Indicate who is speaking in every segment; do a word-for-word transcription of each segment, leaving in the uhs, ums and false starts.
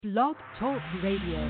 Speaker 1: Blog Talk Radio.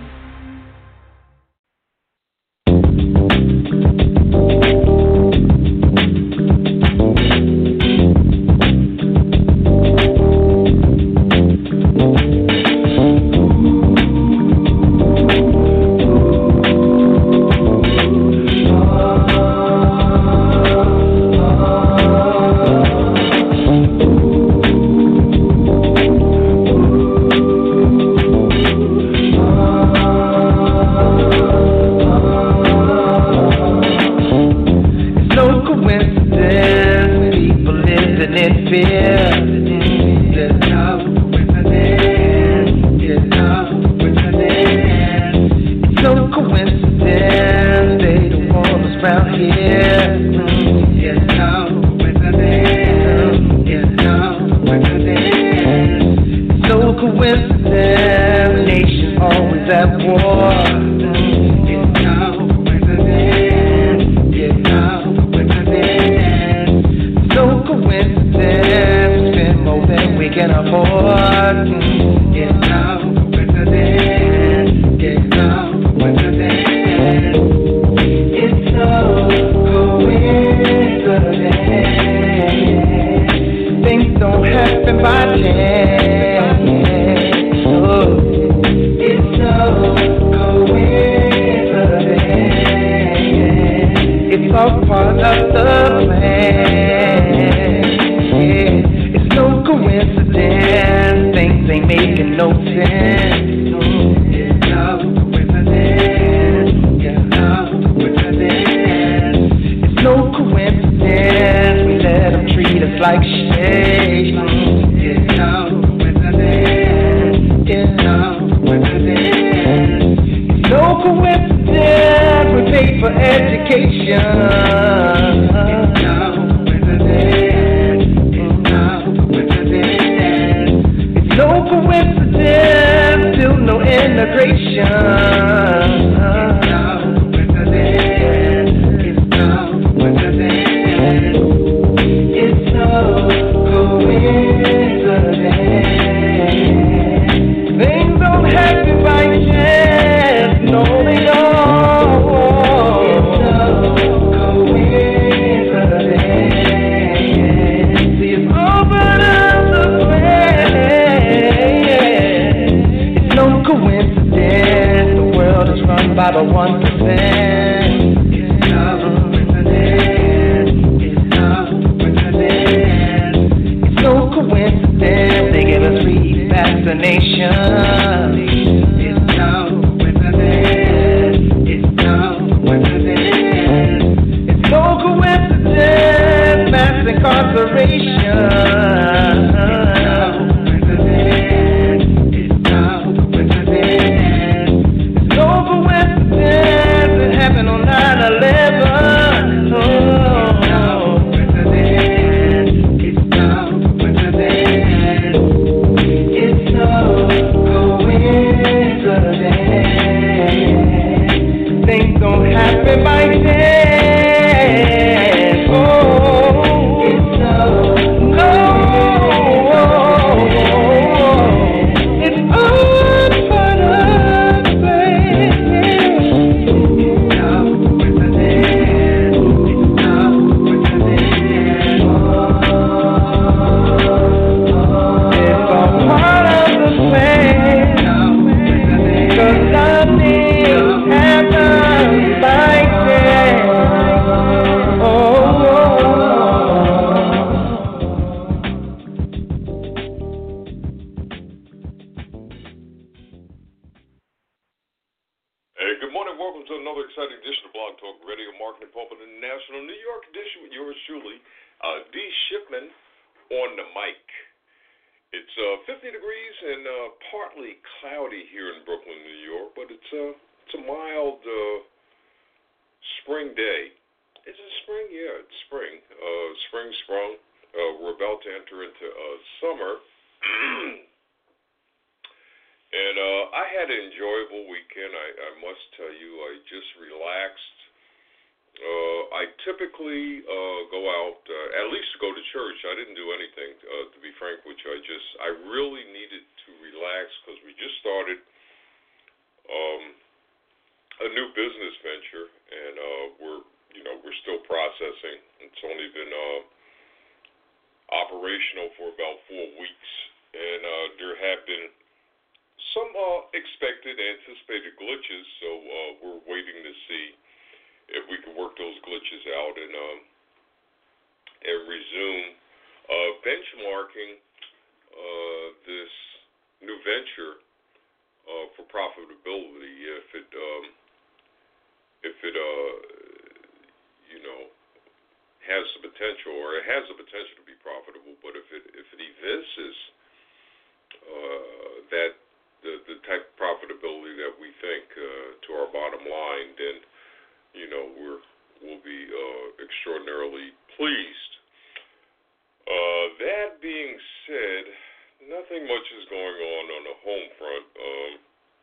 Speaker 2: Uh, I typically uh, go out, uh, at least to go to church. I didn't do anything, uh, to be frank with you. I just, I really needed to relax because we just started um, a new business venture, and uh, we're, you know, we're still processing. It's only been uh, operational for about four weeks, and uh, there have been some uh, expected, anticipated glitches, so uh, we're waiting to see if we can work those glitches out and um, and resume uh, benchmarking uh, this new venture uh, for profitability. If it um, if it uh, you know has the potential, or it has the potential to be profitable, but if it if it evinces uh, that the the type of profitability that we think uh, to our bottom line, then you know we're we'll be uh, extraordinarily pleased. Uh, that being said, nothing much is going on on the home front. Um,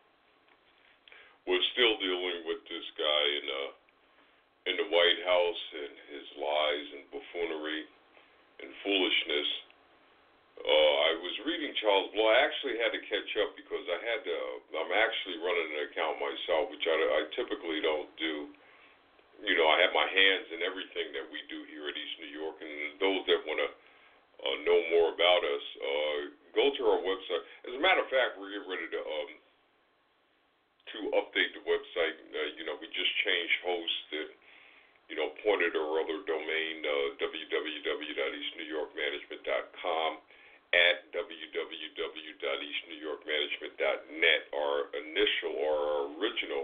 Speaker 2: we're still dealing with this guy in uh, in the White House and his lies and buffoonery and foolishness. Uh, I was reading Charles Blow. I actually had to catch up because I had to. I'm actually running an account myself, which I, I typically don't do. You know, I have my hands in everything that we do here at East New York, and those that want to uh, know more about us, uh, go to our website. As a matter of fact, we're getting ready to um, to update the website. Uh, you know, we just changed hosts and you know pointed our other domain, uh, w w w dot east new york management dot com at w w w dot east new york management dot net, our initial or our original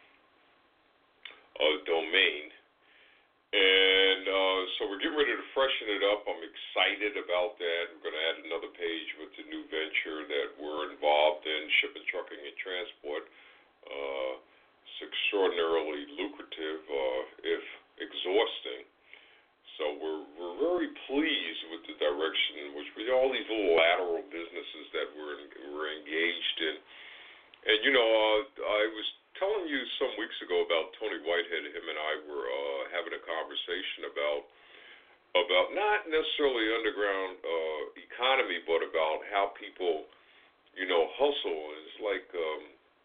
Speaker 2: uh, domain. And uh, so we're getting ready to freshen it up. I'm excited about that. We're going to add another page with the new venture that we're involved in, shipping, trucking, and transport. Uh, it's extraordinarily lucrative, uh, if exhausting. So we're we're very pleased with the direction in which we all these little lateral businesses that we're we're engaged in. And you know, uh, I was telling you some weeks ago about Tony Whitehead. Him and I were uh, having a conversation about about not necessarily underground uh, economy, but about how people, you know, hustle. It's like, um,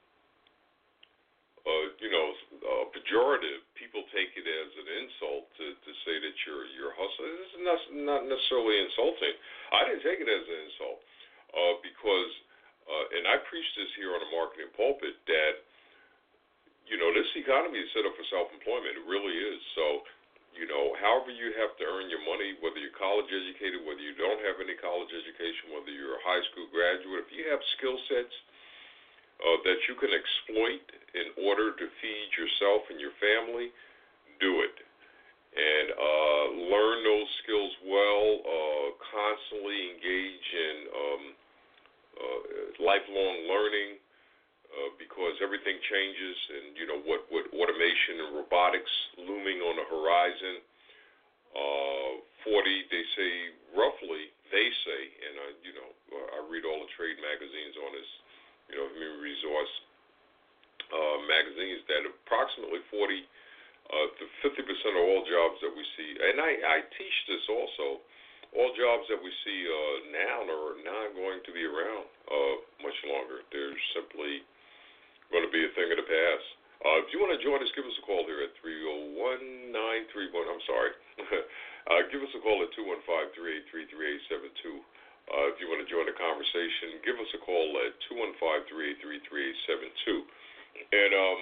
Speaker 2: uh, you know, uh, pejorative. People take it as an insult to, to say that you're you're hustling. This is not not necessarily insulting. I didn't take it as an insult uh, because, uh, and I preach this here on a marketing pulpit that. You know, this economy is set up for self-employment. It really is. So, you know, however you have to earn your money, whether you're college educated, whether you don't have any college education, whether you're a high school graduate, if you have skill sets uh, that you can exploit in order to feed yourself and your family, do it. And uh, learn those skills well, uh, constantly engage in um, uh, lifelong learning. Uh, because everything changes, and you know what, what automation and robotics looming on the horizon. Uh, forty, they say roughly, they say, and I, you know, I read all the trade magazines on this, you know, human resource uh, magazines that approximately forty uh, to fifty percent of all jobs that we see, and I, I teach this also. All jobs that we see uh, now are not going to be around uh, much longer. They're simply going to be a thing of the past. Uh, if you want to join us, give us a call here at three oh one, nine three one. I'm sorry. uh, give us a call at two one five, three eight three, three eight seven two. Uh, if you want to join the conversation, give us a call at two one five, three eight three, three eight seven two. And um,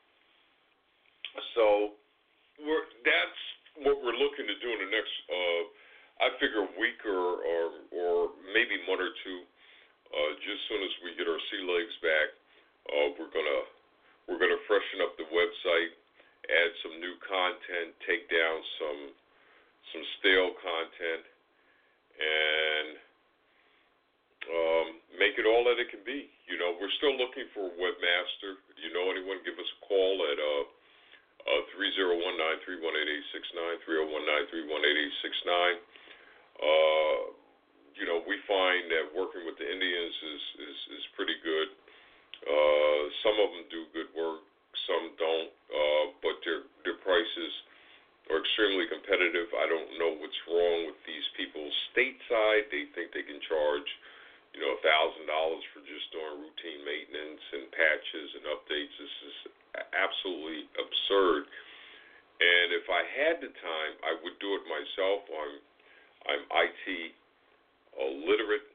Speaker 2: so we're, that's what we're looking to do in the next, uh, I figure, week or, or, or maybe month or two, uh, just as soon as we get our sea legs back. Uh, we're gonna we're gonna freshen up the website, add some new content, take down some some stale content, and um, make it all that it can be. You know, we're still looking for a webmaster. If you know anyone, give us a call at uh, uh, three oh one, nine three one, eight eight six nine, three oh one, nine three one, eight eight six nine. Uh, you know, we find that working with the Indians is is, is pretty good. Uh, some of them do good work, some don't, uh, but their their prices charge, you know, a thousand dollars for just doing routine maintenance and patches and updates. This is absolutely absurd. And if I had the time, I would do it myself. I'm I'm I T uh, literate,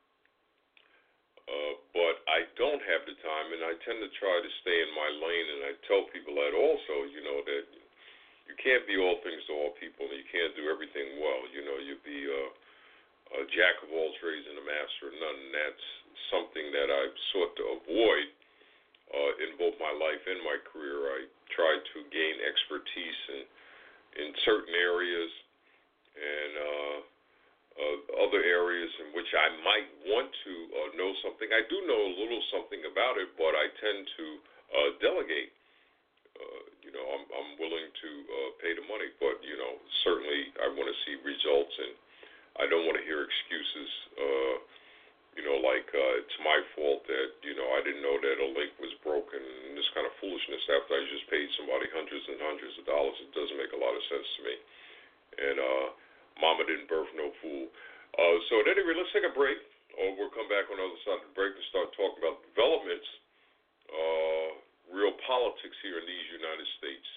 Speaker 2: uh, but I don't have the time, and I tend to try to stay in my lane. And I tell people that also, you know, that you can't be all things to all people, and you can't do everything well. You know, you be uh, a jack of all trades and a master of none, and that's something that I've sought to avoid uh, in both my life and my career. I try to gain expertise in, in certain areas and uh, uh, other areas in which I might want to uh, know something. I do know a little something about it, but I tend to uh, delegate. Uh, you know, I'm, I'm willing to uh, pay the money, but, you know, certainly I want to see results, and I don't want to hear excuses, uh, you know, like uh, it's my fault that, you know, I didn't know that a link was broken, and this kind of foolishness after I just paid somebody hundreds and hundreds of dollars. It doesn't make a lot of sense to me. And uh, mama didn't birth no fool. Uh, so at any rate, let's take a break, or we'll come back on the other side of the break and start talking about developments, uh, real politics here in these United States.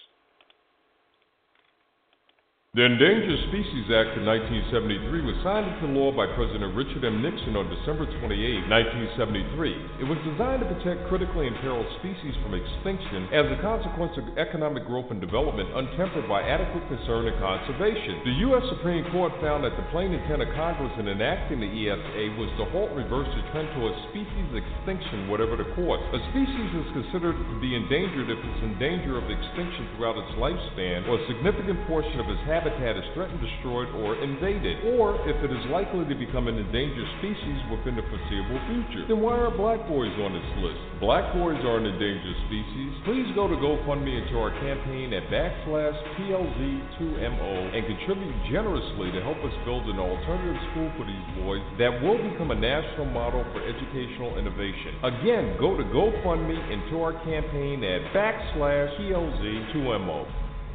Speaker 3: The Endangered Species Act of nineteen seventy-three was signed into law by President Richard M. Nixon on December twenty-eighth, nineteen seventy-three. It was designed to protect critically imperiled species from extinction as a consequence of economic growth and development untempered by adequate concern and conservation. The U S Supreme Court found that the plain intent of Congress in enacting the E S A was to halt and reverse the trend towards species extinction, whatever the cost. A species is considered to be endangered if it's in danger of extinction throughout its lifespan, or a significant portion of its habitat habitat is threatened, destroyed, or invaded, or if it is likely to become an endangered species within the foreseeable future. Then why are black boys on this list? Black boys are an endangered species. Please go to GoFundMe into our campaign at backslash P L Z two M O and contribute generously to help us build an alternative school for these boys that will become a national model for educational innovation. Again, go to GoFundMe into our campaign at backslash P L Z two M O.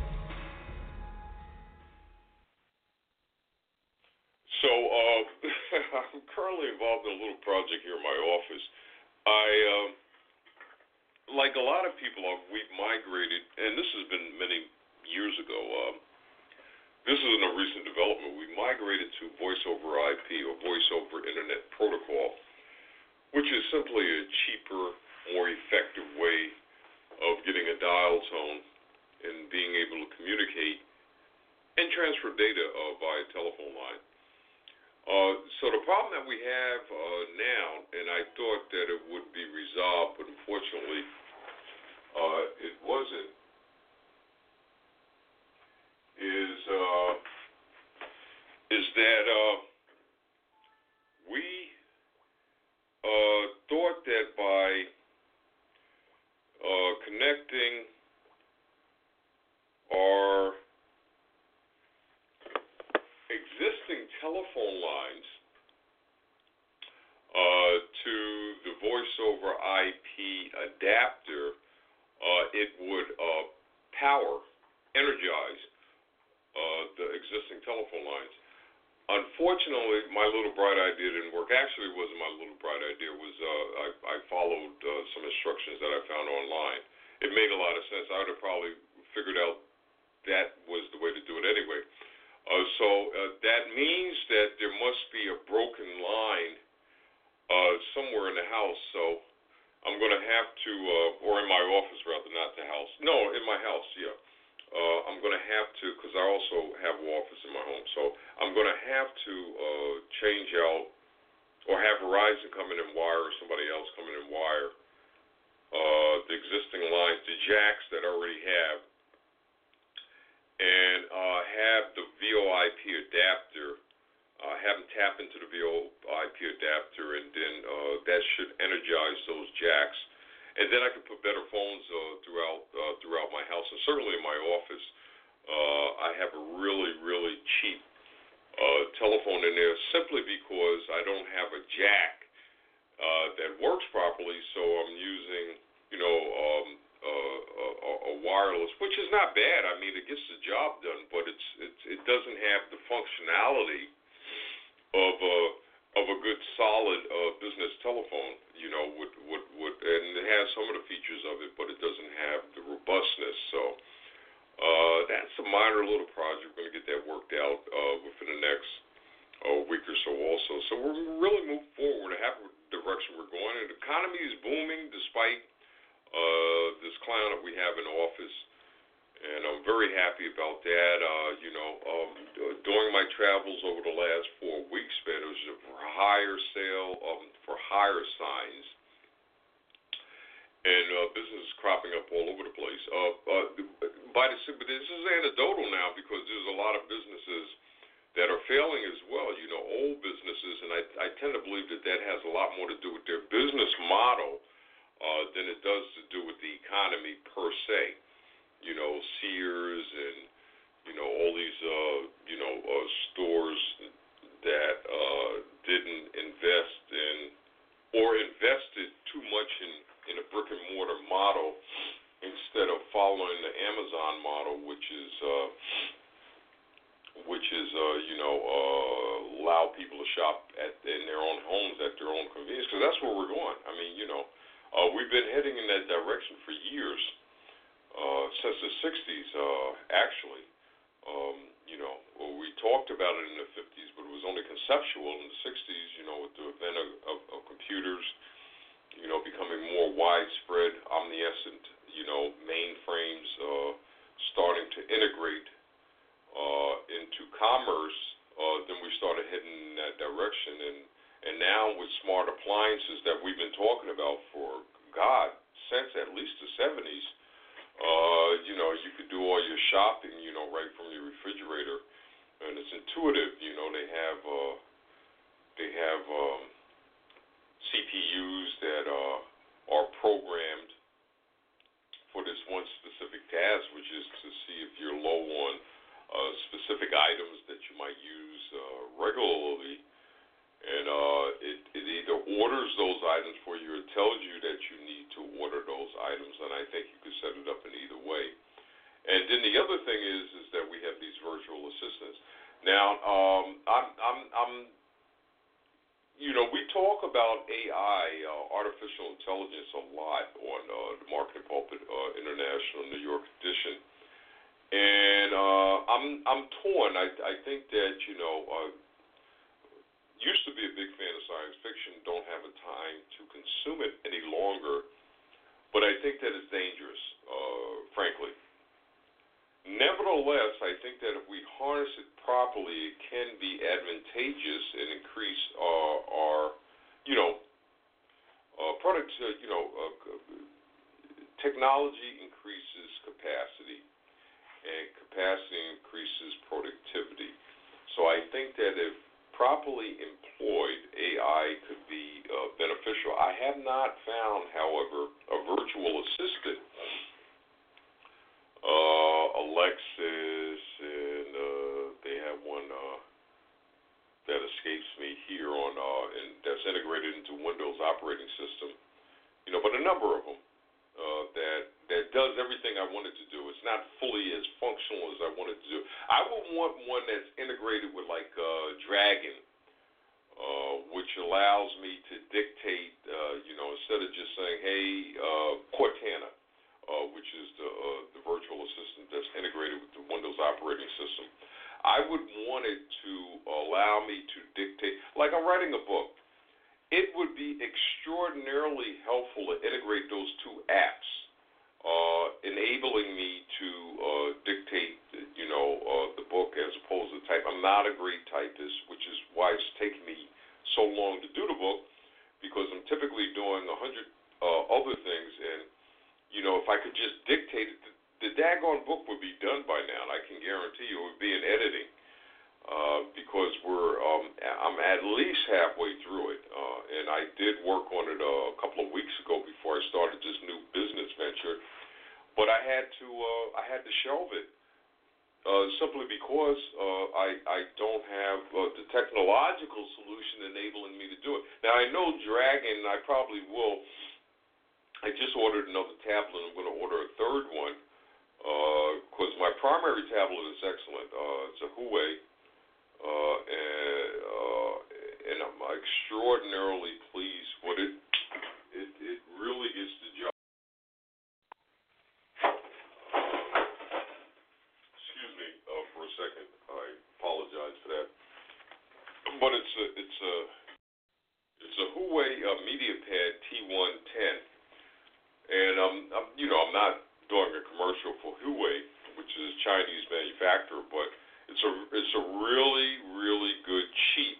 Speaker 2: So uh, I'm currently involved in a little project here in my office. I, uh, like a lot of people, uh, we've migrated, and this has been many years ago. Uh, this isn't a recent development. We migrated to Voice over I P, or Voice over Internet Protocol, which is simply a cheaper, more effective way of getting a dial tone and being able to communicate and transfer data uh, via telephone line. Uh, so the problem that we have uh, now, and I thought that it would be resolved, but unfortunately uh, it wasn't, is uh, is that uh, we uh, thought that by uh, connecting our existing telephone lines uh, to the Voice over I P adapter, uh, it would uh, power, energize uh, the existing telephone lines. Unfortunately, my little bright idea didn't work. Actually, it wasn't my little bright idea. It was uh, I, I followed uh, some instructions that I found online. It made a lot of sense. I would have probably figured out that was the way to do it anyway. Uh, so uh, that means that there must be a broken line uh, somewhere in the house. So I'm going to have to, uh, or in my office rather, not the house. No, in my house, yeah. Uh, I'm going to have to, because I also have an office in my home. So I'm going to have to uh, change out, or have Verizon come in and wire, or somebody else come in and wire uh, the existing lines, the jacks that I already have, and uh, have the V O I P adapter, uh, have them tap into the V O I P adapter, and then uh, that should energize those jacks. And then I can put better phones uh, throughout uh, throughout my house, and certainly in my office. Uh, I have a really, really cheap uh, telephone in there simply because I don't have a jack uh, that works properly, so I'm using, you know, um, Uh, a, a wireless, which is not bad. I mean, it gets the job done, but it's, it's it doesn't have the functionality of a, of a good solid uh, business telephone. You know, would would would and it has some of the features of it, but it doesn't have the robustness. So uh, that's a minor little project. We're going to get that worked out uh, within the next uh, week or so, also. So we're really moving forward. I have the direction we're going, and the economy is booming despite uh, this clown that we have in office. And I'm very happy about that. Uh, you know, um, during my travels over the last four weeks, man, it was a higher sale um, for higher signs, and uh, business is cropping up all over the place. Uh, uh, by the, but this is anecdotal now because there's a lot of businesses that are failing as well. You know, old businesses, and I, I tend to believe that that has a lot more to do with their business model uh, than it does to do with the economy per se. You know, Sears and, you know, all these, uh, you know, uh, stores that uh, didn't invest in or invested too much in, in a brick and mortar model instead of following the Amazon model, which is, uh, which is, uh, you know, uh, allow people to shop at in their own homes at their own convenience, because that's where we're going. I mean, you know, uh, we've been heading in that direction for years. Uh, since the sixties, uh, actually. Um, you know, well, we talked about it in the fifties, but it was only conceptual in the sixties, you know, with the advent of, of, of computers, you know, becoming more widespread, omniscient, you know, mainframes uh, starting to integrate uh, into commerce, uh, then we started heading in that direction. And, and now with smart appliances that we've been talking about for, God, since at least the seventies, Uh, you know, you could do all your shopping, you know, right from your refrigerator, and it's intuitive. You know, they have uh, they have um, C P Us that uh, are programmed for this one specific task, which is to see if you're low on uh, specific items that you might use uh, regularly. And uh, it, it either orders those items for you or tells you that you need to order those items, and I think you could set it up in either way. And then the other thing is is that we have these virtual assistants. Now, um, I'm, I'm, I'm, you know, we talk about A I, uh, artificial intelligence, a lot on uh, the Marketing Pulpit uh, International New York edition, and uh, I'm, I'm torn. I, I think that you know. Uh, Used to be a big fan of science fiction, don't have a time to consume it any longer, but I think that it's dangerous, uh, frankly. Nevertheless, I think that if we harness it properly, it can be advantageous and increase uh, our, you know, uh, product, uh, you know, uh, technology increases capacity, and capacity increases productivity. So I think that if properly employed, A I could be uh, beneficial. I have not found, however, a virtual assistant, uh, Alexis, and uh, they have one uh, that escapes me here on, uh, and that's integrated into Windows operating system. You know, but a number of them uh, that that does everything I wanted to do. It's not fully as functional as I wanted to do. I would want one that's integrated with like uh, Dragon, uh, which allows me to dictate, uh, you know, instead of just saying, hey, uh, Cortana, uh, which is the, uh, the virtual assistant that's integrated with the Windows operating system. I would want it to allow me to dictate, like I'm writing a book. It would be extraordinarily helpful to integrate those two apps, uh, enabling me to uh, dictate, you know, uh, the book as opposed to type. I'm not a great typist, which is why it's taken me so long to do the book, because I'm typically doing a hundred uh, other things, and you know, if I could just dictate it, the, the daggone book would be done by now, and I can guarantee you it would be in editing. Uh, because we're, um, I'm at least halfway through it, uh, and I did work on it uh, a couple of weeks ago before I started this new business venture. But I had to, uh, I had to shelve it uh, simply because uh, I, I don't have uh, the technological solution enabling me to do it. Now I know Dragon, I probably will. I just ordered another tablet. I'm going to order a third one because uh, my primary tablet is excellent. Uh, it's a Huawei. Uh, and, uh, and I'm extraordinarily pleased with it. It, it really is the job. Excuse me uh, for a second. I apologize for that. But it's a it's a it's a Huawei uh, MediaPad T one ten, and um, I'm you know I'm not doing a commercial for Huawei, which is a Chinese manufacturer, but it's a it's a really really good cheap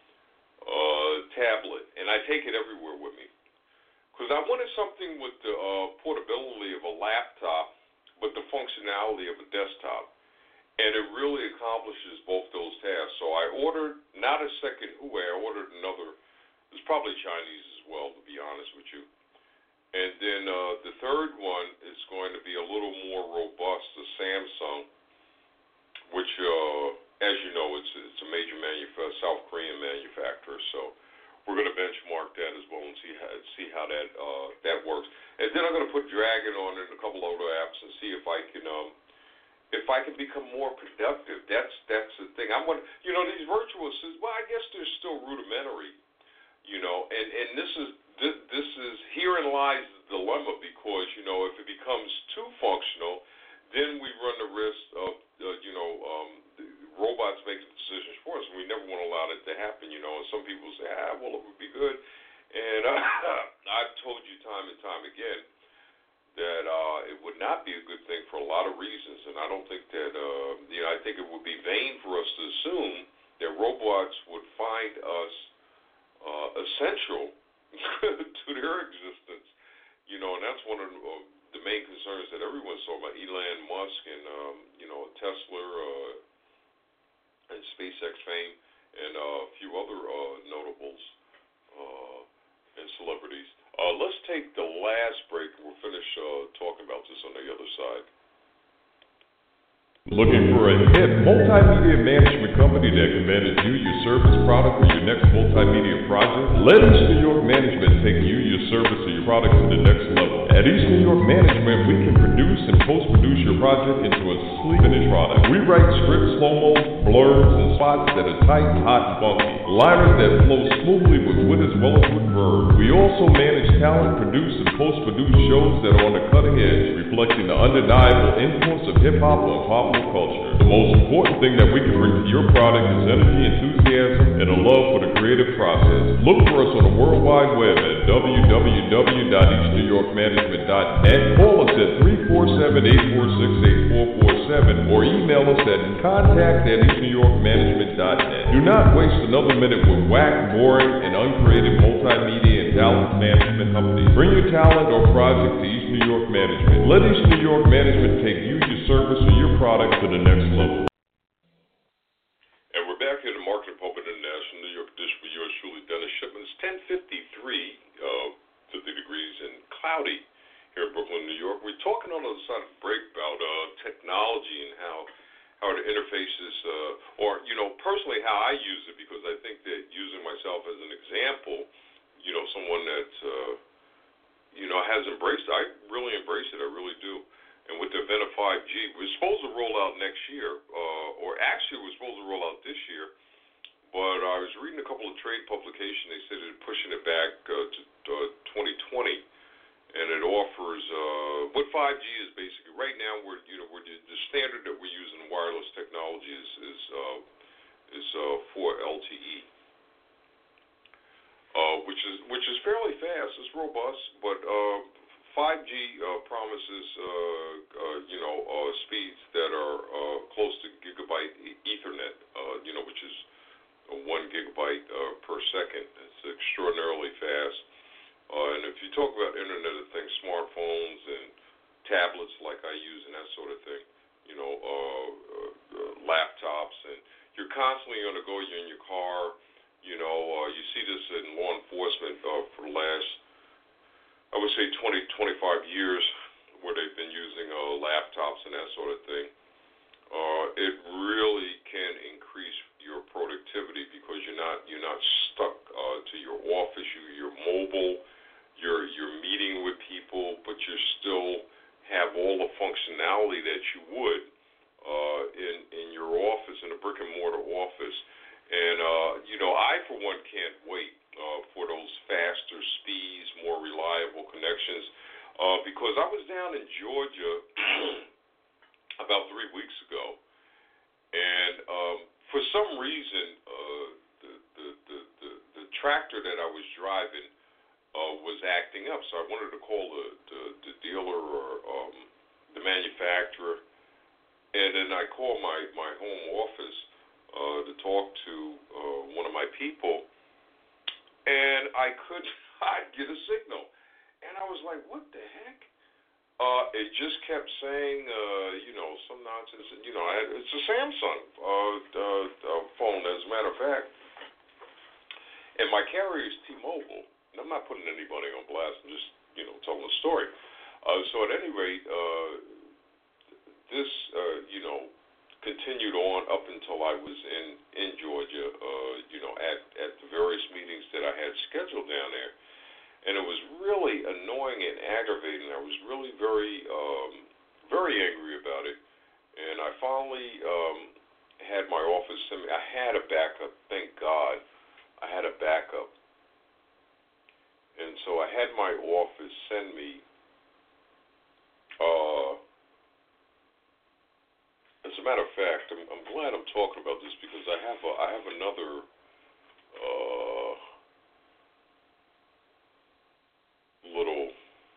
Speaker 2: uh, tablet, and I take it everywhere with me because I wanted something with the uh, portability of a laptop, but the functionality of a desktop. And it really accomplishes both those tasks. So I ordered not a second Huawei, I ordered another. It's probably Chinese as well, to be honest with you. And then uh, the third one is going to be a little more robust, the Samsung, which, uh, as you know, it's it's a major manuf- South Korean manufacturer. So we're going to benchmark that as well and see how see how that uh, that works. And then I'm going to put Dragon on and a couple other apps and see if I can. Um, If I can become more productive, that's that's the thing. I'm going, you know, these virtual assistants. Well, I guess they're still rudimentary, you know. And, and this is this, this is herein lies the dilemma because you know if it becomes too functional, then we run the risk of uh, you know um, robots making decisions for us, and we never want to allow that to happen, you know. And some people say, ah, well, it would be good, and uh, I've told you time and time again that uh, it would not be a good thing for a lot of reasons, and I don't think that, uh, you know, I think it would be vain for us to assume that robots would find us uh, essential to their existence, you know, and that's one of uh, the main concerns that everyone's talking about, Elon Musk and, um, you know, Tesla uh, and SpaceX fame and uh, a few other uh, notables uh, and celebrities. Uh, let's take the last break and we'll finish uh, talking about this on the other side.
Speaker 3: Looking for a hip multimedia management company that can manage you, your service, product, or your next multimedia project? Let East New York Management take you, your service, or your product to the next level. At East New York Management, we can produce and post-produce your project into a sleek finished product. We write scripts, slow-mo, blurbs, and spots that are tight, hot, and funky. Liners that flow smoothly with wit as well as with verb. We also manage talent, produce, and post-produce shows that are on the cutting edge, reflecting the undeniable influence of hip-hop on popular culture. The most important thing that we can bring to your product is energy, enthusiasm, and a love for the creative process. Look for us on the World Wide Web at w w w dot east new york management dot net. Call us at three four seven, eight four six, eight four four seven or email us at contact at east new york management dot net. Do not waste another minute with whack, boring, and uncreative multimedia and talent management companies. Bring your talent or project to East New York Management. Let East New York Management take you, your service, or your product to the next level.
Speaker 2: And we're back here at the Marketing Pulpit International, New York edition with yours truly, Dennis Shipman. It's ten fifty-three, uh, fifty degrees and cloudy here in Brooklyn, New York. We're talking on the other side of the break about uh, technology and how how it interfaces, uh, or, you know, personally how I use it, because I think that using myself as an example, you know, someone that, uh, you know, has embraced it. I really embrace it. I really do. And with the event of five G, we're supposed to roll out next year, uh, or actually we're supposed to roll out this year, but I was reading a couple of trade publications. They said they're pushing it back uh, to uh, twenty twenty, and it offers uh, what five G is basically. Right now, we're you know we're the, the standard that we're using in wireless technology is is uh, is uh, four L T E, uh, which is which is fairly fast. It's robust, but uh, five G uh, promises uh, uh, you know uh, speeds that are uh, close to gigabyte Ethernet, uh, you know, which is one gigabyte uh, per second. It's extraordinarily fast. Uh, and if you talk about Internet of Things, smartphones and tablets like I use and that sort of thing, you know, uh, uh, uh, laptops, and you're constantly on the go. You're in your car. You know, uh, you see this in law enforcement uh, for the last, I would say, twenty, twenty-five years, where they've been using uh, laptops and that sort of thing. Uh, it really can increase your productivity because you're not you're not stuck uh, to your office. You, you're mobile. You're you're meeting with people, but you still have all the functionality that you would uh, in in your office, in a brick and mortar office. And uh, you know, I for one can't because I was down in Georgia about three weeks ago, and um, for some reason, uh, the, the, the, the, the tractor that I was driving uh, was acting up. So I wanted to call the, the, the dealer or um, the manufacturer, and then I called my, my home office uh, to talk to uh, one of my people, and I couldn't I'd get a signal. And I was like, what the heck? Uh, it just kept saying, uh, you know, some nonsense. And, you know, I, it's a Samsung uh, uh, uh, phone, as a matter of fact. And my carrier is T-Mobile. And I'm not putting anybody on blast. I'm just, you know, telling a story. Uh, so at any rate, uh, this, uh, you know, continued on up until I was in, in Georgia, uh, you know, at, at the various meetings that I had scheduled down there. And it was really annoying and aggravating. I was really very, um, very angry about it. And I finally um, had my office send me. I had a backup, thank God. I had a backup. And so I had my office send me, uh, as a matter of fact, I'm, I'm glad I'm talking about this because I have a, I have another, uh, little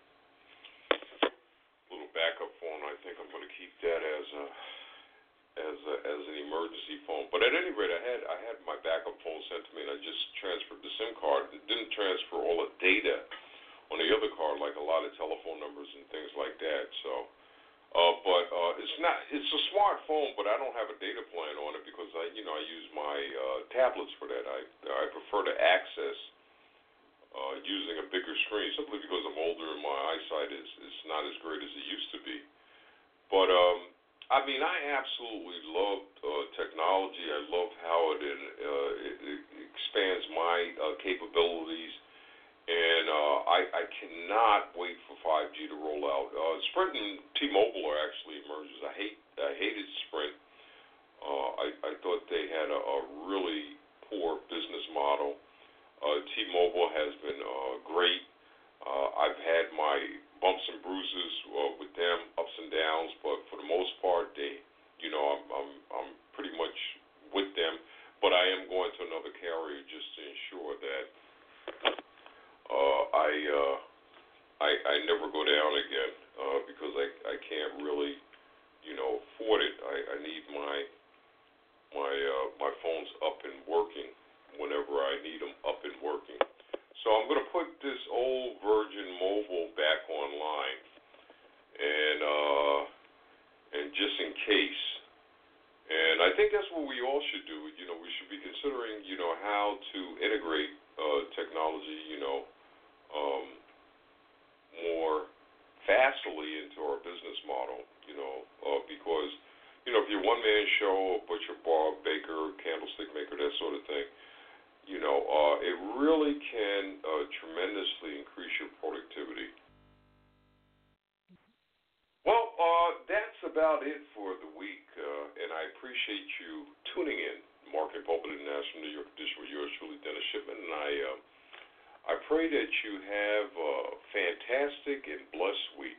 Speaker 2: little backup phone. I think I'm going to keep that as a as a, as an emergency phone. But at any rate, I had I had my backup phone sent to me, and I just transferred the SIM card. It didn't transfer all the data on the other card, like a lot of telephone numbers and things like that. So, uh, but uh, it's not it's a smartphone, but I don't have a data plan on it because I you know I use my uh, tablets for that. I I prefer to access. Uh, using a bigger screen, simply because I'm older and my eyesight is, is not as great as it used to be. But, um, I mean, I absolutely love uh, technology. I love how it, uh, it, it expands my uh, capabilities, and uh, I, I cannot wait for five G to roll out. Uh, Sprint and T-Mobile are actually mergers. I hate I hated Sprint. Uh, I, I thought they had a, a really poor business model. Uh, T-Mobile has been uh, great. Uh, I've had my bumps and bruises uh, with them, ups and downs, but for the most part, they, you know, I'm, I'm, I'm pretty much with them. But I am going to another carrier just to ensure that uh, I, uh, I, I never go down again uh, because I, I can't really, you know, afford it. I, I need my, my, uh, my phones up and working whenever I need them up and working. So I'm going to put this old Virgin Mobile back online, and uh, and just in case. And I think that's what we all should do. You know, we should be considering, you know, how to integrate uh, technology, you know, um, more fastly into our business model. You know, uh, because you know, if you're one man show, a butcher, bar, baker, candlestick maker, that sort of thing. You know, uh, it really can uh, tremendously increase your productivity. Well, uh, that's about it for the week, uh, and I appreciate you tuning in. Mark and Pulpit International, New York edition with yours truly, Dennis Shipman, and I, uh, I pray that you have a fantastic and blessed week.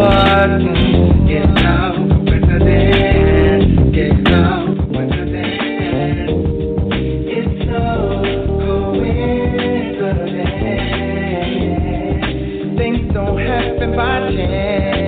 Speaker 2: Get down, get down, get down.
Speaker 4: slipping by ten.